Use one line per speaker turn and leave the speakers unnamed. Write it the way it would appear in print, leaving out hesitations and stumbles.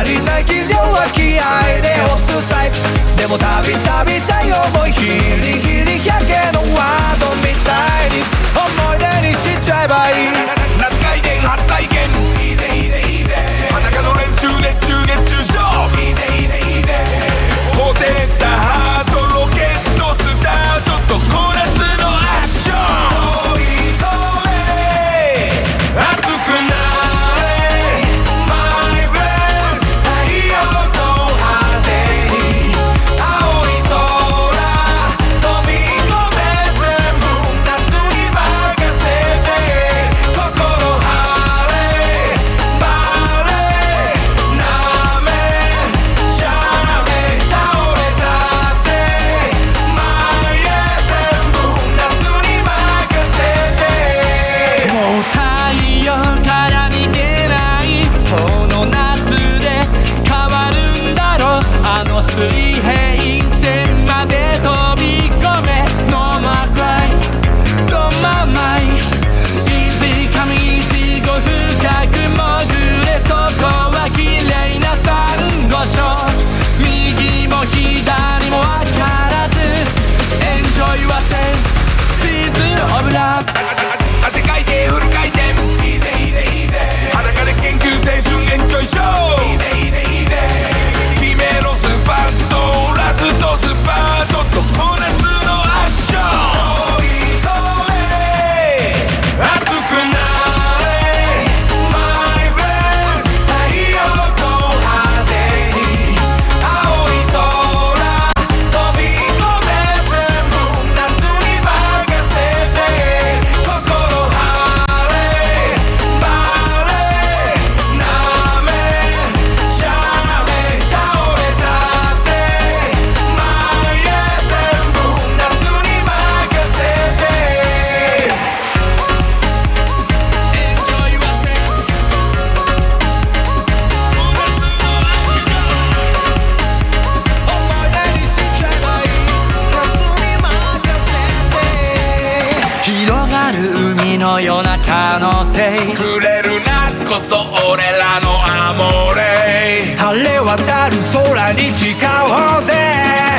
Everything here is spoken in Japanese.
じたい気量は気合で押すタイプでもたびたびたい思いヒリヒリ100件のワードみたいに思い出にしちゃえばいい
夏回転初体験いいぜいいぜいいぜ裸の連中熱中熱中症いいぜいいぜいいぜポテったハートロケットスタートとコーラスのアクション遠い声熱くなれ My friends 太陽と派手に青い空飛び込め全部夏に任せて心晴れバレなめしゃべ倒れたって前へ全部夏に任せて
もう太陽から逃げないこの夏で変わるんだろうあの水平線まで飛び込め No more cry Don't mind Easy come easy go 深く潜れそこは綺麗なサンゴ礁右も左も分からず Enjoy yourself Season of love
汗かいてフル回転いいぜいいぜいいぜ裸で研究青春エンジョイショーいいぜいいぜいいぜ決めろスパッとラストスパートとコーラスのアクション遠い声熱くなれ My friends 太陽と派手に青い空飛び込め全部夏に任せて心晴れバレなめしゃべ倒れたって前へ全部夏に任せて
Enjoy yourself
思い出にしちゃえばいい夏に任せて
広がる海のような可能性
くれる夏こそ俺らのアモーレ
晴れ渡る空に誓おうぜ